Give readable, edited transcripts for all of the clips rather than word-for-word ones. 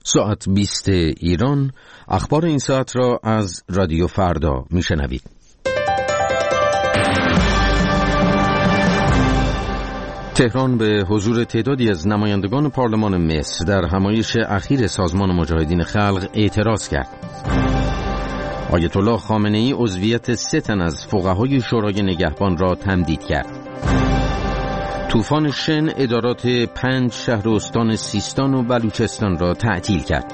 ساعت 20 ایران. اخبار این ساعت را از رادیو فردا میشنوید. تهران به حضور تعدادی از نمایندگان پارلمان مصر در همایش اخیر سازمان مجاهدین خلق اعتراض کرد. آیت الله خامنه‌ای عضویت 3 تن از فقهای شورای نگهبان را تمدید کرد. طوفان شن ادارات 5 شهر استان سیستان و بلوچستان را تعطیل کرد.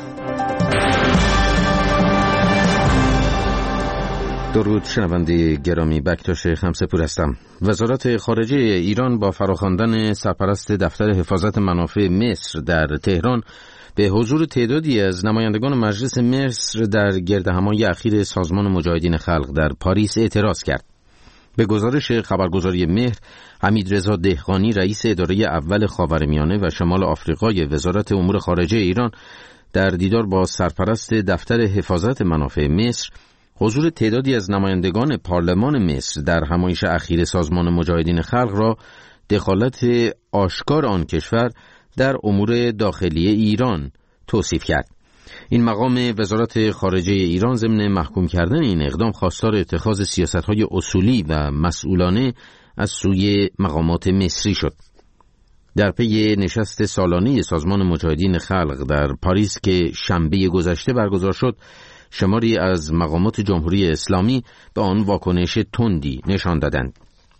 درود شنونده گرامی، بکتاش خمسه‌پور هستم. وزارت خارجه ایران با فراخواندن سرپرست دفتر حفاظت منافع مصر در تهران به حضور تعدادی از نمایندگان مجلس مصر در گردهمایی اخیر سازمان مجاهدین خلق در پاریس اعتراض کرد. به گزارش خبرگزاری مهر، حمیدرضا دهقانی رئیس اداره اول خاورمیانه و شمال آفریقای وزارت امور خارجه ایران در دیدار با سرپرست دفتر حفاظت منافع مصر، حضور تعدادی از نمایندگان پارلمان مصر در همایش اخیر سازمان مجاهدین خلق را دخالت آشکار آن کشور در امور داخلی ایران توصیف کرد. این مقام وزارت خارجه ایران ضمن محکوم کردن این اقدام خواستار اتخاذ سیاست‌های اصولی و مسئولانه از سوی مقامات مصری شد. در پی نشست سالانه سازمان مجاهدین خلق در پاریس که شنبه گذشته برگزار شد، شماری از مقامات جمهوری اسلامی به آن واکنش تندی نشان دادند.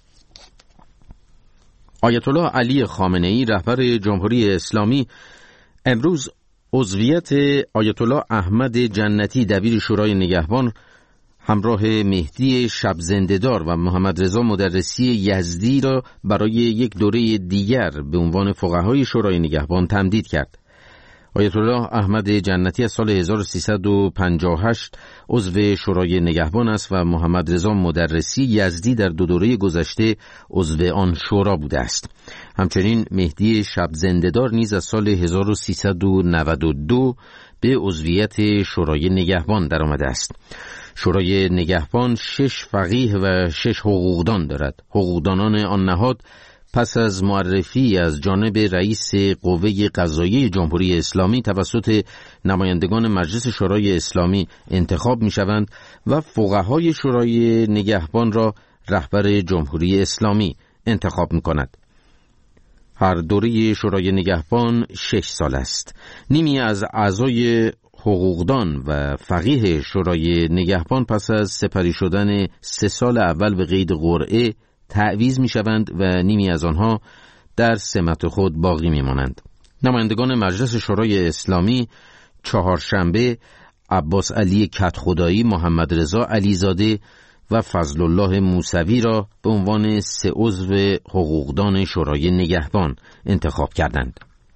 آیت الله علی خامنه‌ای رهبر جمهوری اسلامی امروز عضویت آیت الله احمد جنتی دبیر شورای نگهبان همراه مهدی شب زنده‌دار و محمد رضا مدرسی یزدی را برای یک دوره دیگر به عنوان فقهای شورای نگهبان تمدید کرد. آیت الله احمد جنتی از سال 1358 عضو شورای نگهبان است و محمد رضا مدرسی یزدی در 2 دوره گذشته عضو آن شورا بوده است. همچنین مهدی شب زنده‌دار نیز از سال 1392 به عضویت شورای نگهبان درآمده است. شورای نگهبان 6 فقیه و 6 حقوقدان دارد. حقوقدانان آن نهاد پس از معرفی از جانب رئیس قوه قضاییه جمهوری اسلامی توسط نمایندگان مجلس شورای اسلامی انتخاب می‌شوند و فقهای شورای نگهبان را رهبر جمهوری اسلامی انتخاب می‌کند. هر دوره شورای نگهبان 6 سال است. نیمی از اعضای حقوقدان و فقیه شورای نگهبان پس از سپری شدن 3 سال اول به قید قرعه تعویض می شوند و نیمی از آنها در سمت خود باقی می مانند. نمایندگان مجلس شورای اسلامی چهارشنبه عباس علی کدخدایی، محمد رضا علیزاده و فضل الله موسوی را به عنوان 3 عضو حقوقدان شورای نگهبان انتخاب کردند.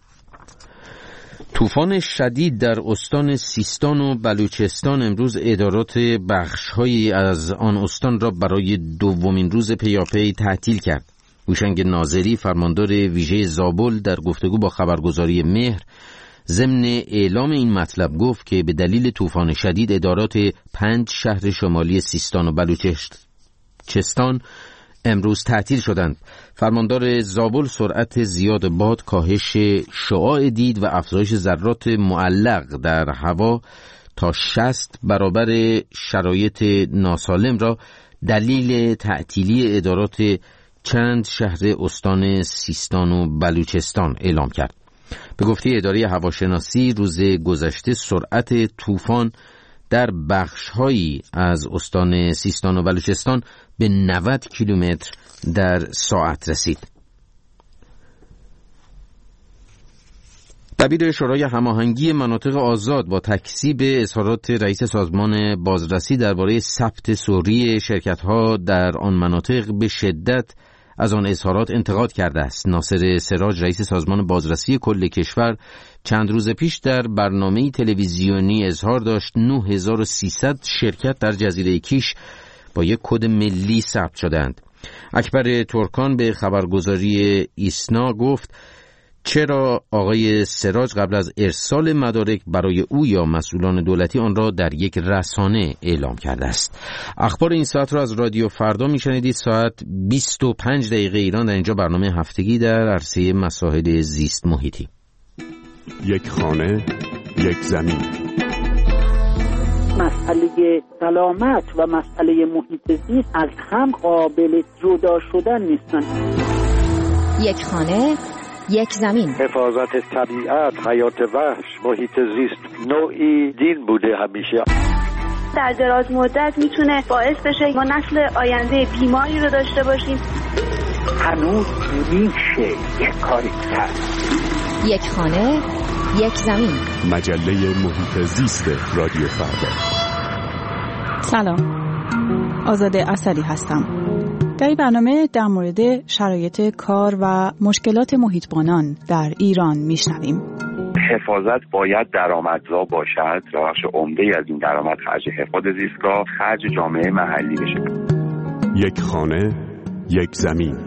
طوفان شدید در استان سیستان و بلوچستان امروز ادارات بخش‌هایی از آن استان را برای 2مین روز پیاپی تعطیل کرد. هوشنگ ناظری فرماندار ویژه زابل در گفتگو با خبرگزاری مهر ضمن اعلام این مطلب گفت که به دلیل طوفان شدید ادارات 5 شهر شمالی سیستان و بلوچستان امروز تعطیل شدند. فرماندار زابل سرعت زیاد باد، کاهش شعاع دید و افزایش ذرات معلق در هوا تا 60 برابر شرایط ناسالم را دلیل تعطیلی ادارات چند شهر استان سیستان و بلوچستان اعلام کرد. به گفته اداره هواشناسی روز گذشته سرعت طوفان در بخش‌هایی از استان سیستان و بلوچستان به 90 کیلومتر در ساعت رسید. دبیر شورای هماهنگی مناطق آزاد با تکذیب اظهارات رئیس سازمان بازرسی درباره ثبت سوری شرکت‌ها در آن مناطق به شدت از آن اظهارات انتقاد کرده است. ناصر سراج رئیس سازمان بازرسی کل کشور چند روز پیش در برنامه تلویزیونی اظهار داشت 9300 شرکت در جزیره کیش با یک کد ملی ثبت شدند. اکبر ترکان به خبرگزاری ایسنا گفت چرا آقای سراج قبل از ارسال مدارک برای او یا مسئولان دولتی آن را در یک رسانه اعلام کرده است. اخبار این ساعت را از رادیو فردا میشنیدید. ساعت 25 دقیقه ایران. در اینجا برنامه هفتگی در عرصه مسائل زیست محیطی. یک خانه یک زمین. مسئله سلامت و مسئله محیط زیست از هم قابل جدا شدن نیستن. یک خانه، یک زمین. حفاظت طبیعت، حیات وحش، محیط زیست نوعی دین بوده همیشه. در دراز مدت میتونه باعث بشه ما نسل آینده بیماری رو داشته باشیم. هنوز میشه یک کاری کرد. یک خانه، یک زمین. مجله محیط زیست رادیو فردا. سلام، آزاده اسدی هستم. در این برنامه در مورد شرایط کار و مشکلات محیطبانان در ایران میشنویم. حفاظت باید درآمدزا باشد و بخش عمده‌ای از این درآمد خرج حفاظت زیستگاه خرج جامعه محلی بشه. یک خانه، یک زمین.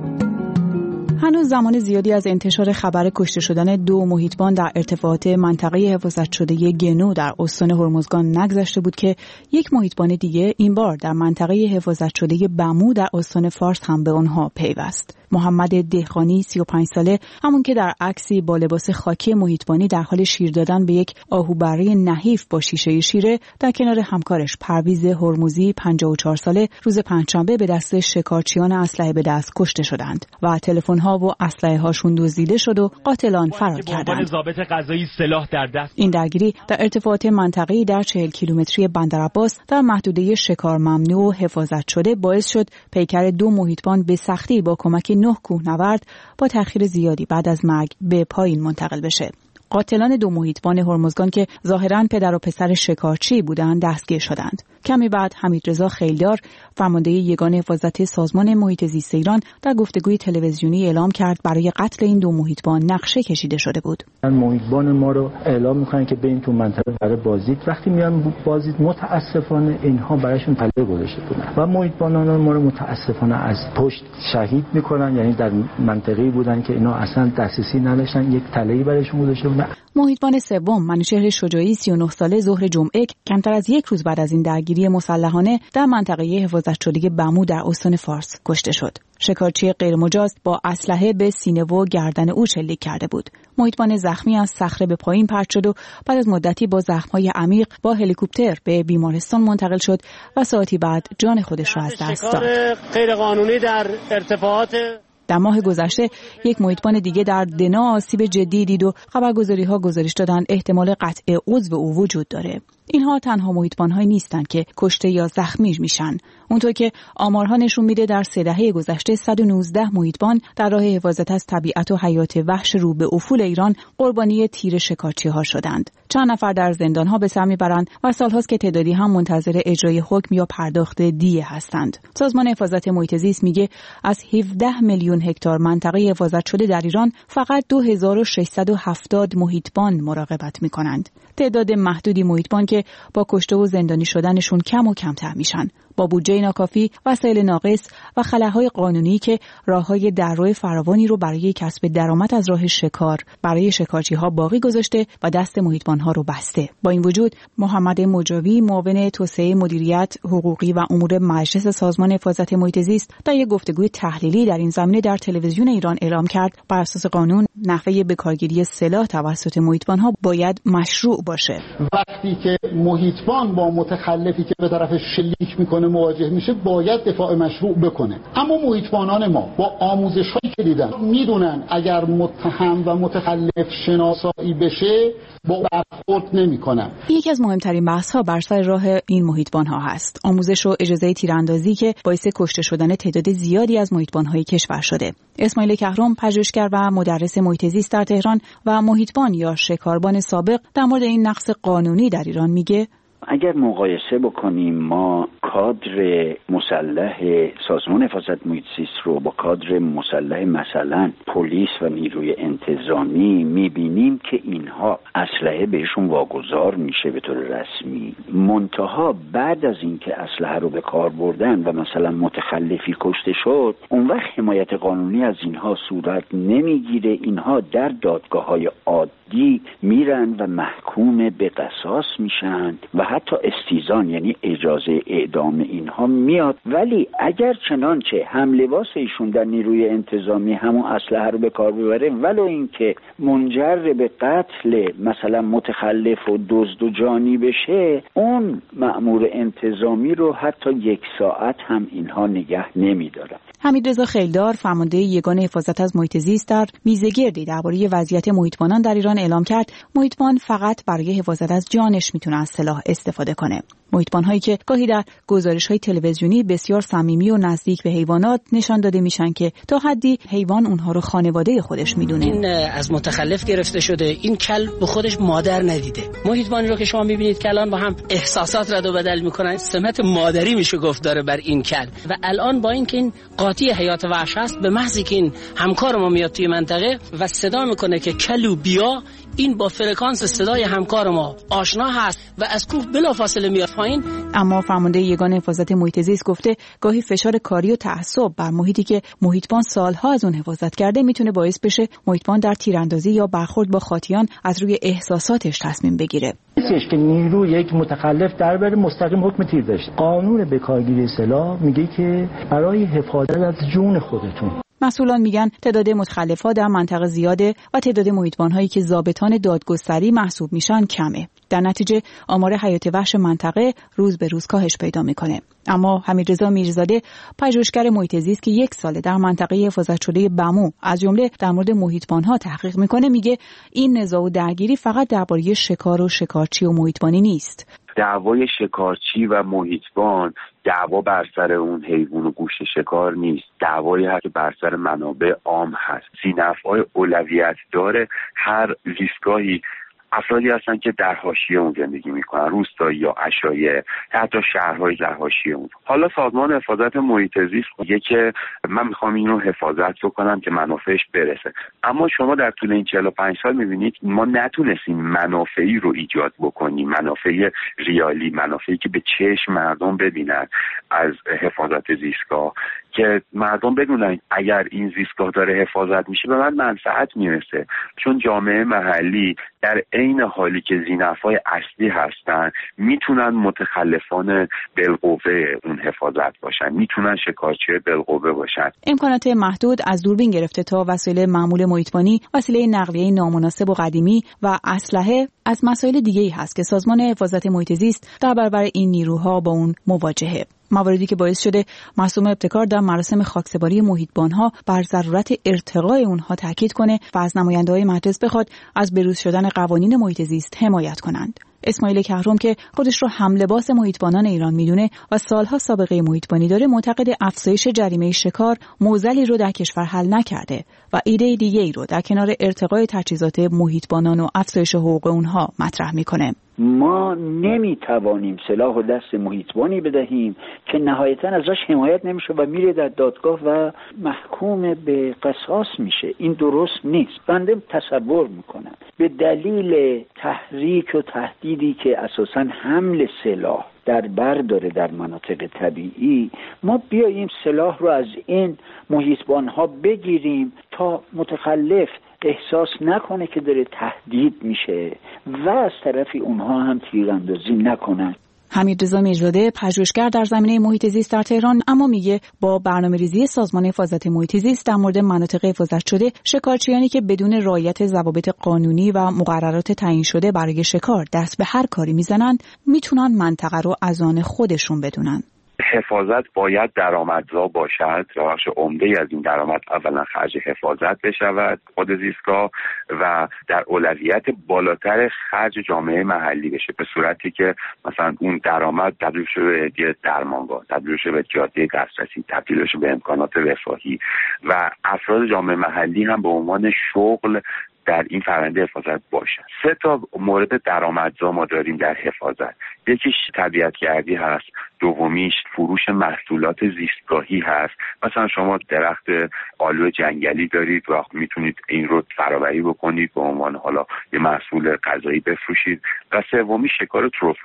هنوز زمان زیادی از انتشار خبر کشته شدن 2 محیطبان در ارتفاعات منطقه حفاظت شده گنو در استان هرمزگان نگذشته بود که یک محیطبان دیگه این بار در منطقه حفاظت شده بمو در استان فارس هم به آنها پیوست. محمد دهقانی 35 ساله، همون که در عکسی با لباس خاکی محیطبانی در حال شیر دادن به یک آهوبره نحیف با شیشه شیره، در کنار همکارش پرویز هرمزی 54 ساله روز پنجشنبه به دست شکارچیان اسلحه به دست کشته شدند و تلفن‌ها و اسلحه هاشون دزدیده شد و قاتلان فرار کردند. ضابط قضایی سلاح در دست. این درگیری در ارتفاعات منطقه‌ای در 40 کیلومتری بندرعباس در محدوده شکار ممنوع و حفاظت شده باعث شد پیکر 2 محیطبان به سختی با کمک 9 کوهنورد با تأخیر زیادی بعد از مرگ به پایین منتقل بشه. قاتلان 2 محیطبان هرمزگان که ظاهراً پدر و پسر شکارچی بودند دستگیر شدند. کمی بعد حمیدرضا خیلدار، فرمانده یگان حفاظت سازمان محیط زیست ایران، در گفتگوی تلویزیونی اعلام کرد برای قتل این 2 محیطبان نقشه کشیده شده بود. محیطبان ما رو اعلام می‌کنن که برین تو منطقه برای بازدید. وقتی میان بازدید متأسفانه اینها برایشون تله گذاشته بودن و محیطبانان ما رو متأسفانه از پشت شهید می‌کنن، یعنی در منطقه‌ای بودن که اینا اصلا دسترسی نداشتن، یک تله‌ای برایشون گذاشته بودن. محیطبان سوم، منوچهر شجاعی 39 ساله، ظهر جمعه کمتر از یک روز بعد از این درگیری مسلحانه در منطقه حفاظت شده بمو در استان فارس کشته شد. شکارچی غیرمجاز با اسلحه به سینه و گردن او شلیک کرده بود. محیطبان زخمی از صخره به پایین پرت شد و بعد از مدتی با زخم‌های عمیق با هلیکوپتر به بیمارستان منتقل شد و ساعتی بعد جان خودش را از دست داد. غیرقانونی در ارتفاعات. در ماه گذشته یک محیطبان دیگه در دنا آسیب جدی دید و خبرگزاری‌ها گزارش دادند احتمال قطع عضو او وجود داره. اینها تنها محیطبان‌هایی نیستند که کشته یا زخمی میشن. اونطور که آمارها نشون میده در 3 دهه گذشته 119 محیطبان در راه حفاظت از طبیعت و حیات وحش رو به افول ایران قربانی تیر شکارچی‌ها شدند. چند نفر در زندان‌ها به سر میبرند و سال‌هاست که تعدادی هم منتظر اجرای حکم یا پرداخت دیه هستند. سازمان حفاظت محیط زیست میگه از 17 میلیون هکتار منطقه حفاظت شده در ایران فقط 2670 محیطبان مراقبت میکنند. تعداد محدودی محیطبان که با کشته و زندانی شدنشون کم و کمتر میشن. با بودجه ناکافی، وسایل ناقص و خلاهای قانونی که راههای دررو فراوانی رو برای کسب درآمد از راه شکار برای شکارچی‌ها باقی گذاشته و دست محیطبان‌ها رو بسته. با این وجود محمد مجاوی، معاون توسعه مدیریت حقوقی و امور مجلس سازمان حفاظت محیط زیست، در یک گفتگوی تحلیلی در این زمینه در تلویزیون ایران اعلام کرد بر اساس قانون نحوه بکارگیری سلاح توسط محیطبان‌ها باید مشروع باشه. وقتی که محیطبان با متخلفی که به طرف شلیک میکنه مواجه میشه باید دفاع مشروع بکنه. اما محیطبانان ما با آموزش‌هایی که دیدن میدونن اگر متهم و متخلف شناسایی بشه با برخورد نمیکنن. یکی از مهمترین بحث‌ها بر سر راه این محیطبان‌ها هست. آموزش و اجازه تیراندازی که باعث کشته شدن تعداد زیادی از محیطبان‌های کشور شده. اسماعیل کهرم، پژوهشگر و مدرس محیط زیست در تهران و محیطبان یا شکاربان سابق، در مورد این نقص قانونی در ایران میگه اگر مقایسه بکنیم ما کادر مسلح سازمان حفاظت محیط زیست رو با کادر مسلح مثلا پلیس و نیروی انتظامی میبینیم که اینها اسلحه بهشون واگذار میشه به طور رسمی، منتها بعد از اینکه اسلحه رو به کار بردن و مثلا متخلفی کشته شد اون وقت حمایت قانونی از اینها صورت نمیگیره. اینها در دادگاه‌های عادی تهدید میرن و محکوم به قصاص میشن و حتی استیزان یعنی اجازه اعدام اینها میاد. ولی اگر چنانچه هملباس ایشون در نیروی انتظامی همون اسلحه رو به کار ببره ولو اینکه منجر به قتل مثلا متخلف و دزد و جانی بشه، اون مأمور انتظامی رو حتی 1 ساعت هم اینها نگه نمیدارن. حمیدرضا خیلدار فرمانده یگان حفاظت از محیط زیست در میزگردی درباره وضعیت محیطبانان در ایران اعلام کرد محیطبان فقط برای حفاظت از جانش میتونه از سلاح استفاده کنه. محیطبان‌هایی که گاهی در گزارش‌های تلویزیونی بسیار صمیمی و نزدیک به حیوانات نشان داده میشن که تا حدی حیوان اونها رو خانواده خودش میدونه. این از متخلف گرفته شده، این کل به خودش مادر ندیده. محیطبانی رو که شما میبینید که الان با هم احساسات رد و بدل میکنن، سمت مادری میشه گفت داره بر این کل. و الان با اینکه این قاطی حیات وحش است، به محضی که این همکار ما میاد توی منطقه و صدا میکنه که کلو بیا، این با فرکانس صدای همکار ما آشنا هست و از کوه بلافاصله میاد پایین. اما فرمانده یگان حفاظت محیط زیست گفته گاهی فشار کاری و تعصب بر محیطی که محیطبان سالها از اون حفاظت کرده میتونه باعث بشه محیطبان در تیراندازی یا برخورد با خاطیان از روی احساساتش تصمیم بگیره. نیستش که نیرو یک متخلف در بره مستقیم حکم تیر داشته. قانون بکارگیری سلاح میگه که برای حفاظت از جون خودتون. مسئولان میگن تعداد متخلف‌ها در منطقه زیاده و تعداد محیطبان‌هایی که ضابطان دادگستری محسوب میشن کمه. در نتیجه آمار حیات وحش منطقه روز به روز کاهش پیدا میکنه. اما حمیدرضا میرزاده پژوهشگر محیط زیست که 1 ساله در منطقه حفاظت شده بمو از جمله در مورد محیطبان‌ها تحقیق میکنه، میگه این نزاع و درگیری فقط درباره شکار و شکارچی و محیطبانی نیست. دعوای شکارچی و محیطبان دعوا بر سر اون حیوان و گوشت شکار نیست، دعوایی هست که بر سر منابع عام هست. ذی‌نفع‌های اولویت داره. هر زیستگاهی افرادی هستن که در حاشیه اون زندگی میکنن، روستایی یا عشایری، حتی شهرهای در حاشیه اون. حالا سازمان حفاظت محیط زیست میگه که من میخوام اینو حفاظت بکنم که منافعش برسه، اما شما در طول این 45 سال میبینید ما نتونستیم منافعی رو ایجاد بکنیم، منافع ریالی، منافعی که به چشم مردم ببینن از حفاظت زیستگاه، که مردم بدونن اگر این زیستگاه داره حفاظت میشه به من منفعت میرسه. چون جامعه محلی در عین حالی که ذی‌نفع‌های اصلی هستن میتونن متخلفان بالقوه اون حفاظت باشن، میتونن شکارچی بالقوه باشن. امکانات محدود از دوربین گرفته تا وسایل معمول محیطبانی، وسیله نقلیه نامناسب و قدیمی و اسلحه از مسائل دیگه‌ای هست که سازمان حفاظت محیط زیست در برابر این نیروها با اون مواجهه. مواردی که باعث شده معصوم ابتکار در مراسم خاکسپاری محیطبان‌ها بر ضرورت ارتقای اونها تاکید کنه و از نماینده‌های مجلس بخواد از بروز شدن قوانین محیط زیست حمایت کنند. اسماعیل کهرم که خودش رو هملباس محیطبانان ایران میدونه و سالها سابقه محیطبانی داره، معتقد افزایش جریمه شکار معضلی رو در کشور حل نکرده و ایده دیگه‌ای رو در کنار ارتقای تجهیزات محیطبانان و افزایش حقوق اونها مطرح میکنه. ما نمیتوانیم سلاح و دست محیطبانی بدهیم که نهایتاً ازش حمایت نمیشه و میره در دادگاه و محکوم به قصاص میشه. این درست نیست. بنده تصور میکنم به دلیل تحریک و تهدیدی که اساساً حمل سلاح در بر داره در مناطق طبیعی، ما بیاییم سلاح رو از این محیطبان‌ها بگیریم تا متخلف احساس نکنه که داره تهدید میشه و از طرفی اونها هم تیراندازی نکنن. حمیدرضا میرزاده پژوهشگر در زمینه محیط زیست در تهران اما میگه با برنامه‌ریزی سازمان حفاظت محیط زیست در مورد مناطق حفاظت شده، شکارچیانی که بدون رعایت ضوابط قانونی و مقررات تعیین شده برای شکار دست به هر کاری میزنند، میتونن منطقه رو از آن خودشون بدونن. حفاظت باید درآمدزا باشد. بخش عمده از این درآمد اولا خرج حفاظت بشود خود زیستگاه و در اولویت بالاتر خرج جامعه محلی بشه، به صورتی که مثلا اون درآمد تبدیل شه به درمانگاه، تبدیل شه به جاده دسترسی، تبدیل شه به امکانات رفاهی و افراد جامعه محلی هم به عنوان شغل در این فرآیند حفاظت باشن. 3 مورد درآمدزا ما داریم در حفاظت. یکیش طبیعت‌گردی هست، دومیش فروش محصولات زیستگاهی هست. مثلا شما درخت آلو جنگلی دارید و میتونید این رو فرآوری بکنید به عنوان حالا یه محصول غذایی بفروشید. و سومی شکار تروفه است.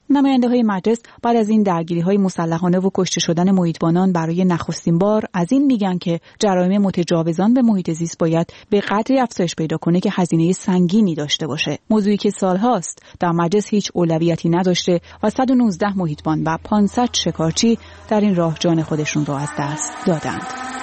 نماینده‌های مجلس بعد از این درگیری‌های مسلحانه و کشته شدن محیطبانان برای نخستین بار از این میگن که جرایم متجاوزان به محیط زیست باید به قدری افزایش پیدا کنه که هزینه سنگینی داشته باشه. موضوعی که سالهاست در مجلس هیچ اولویتی نداشته و 119 محیطبان و 500 شکارچی در این راه جان خودشون رو از دست دادند.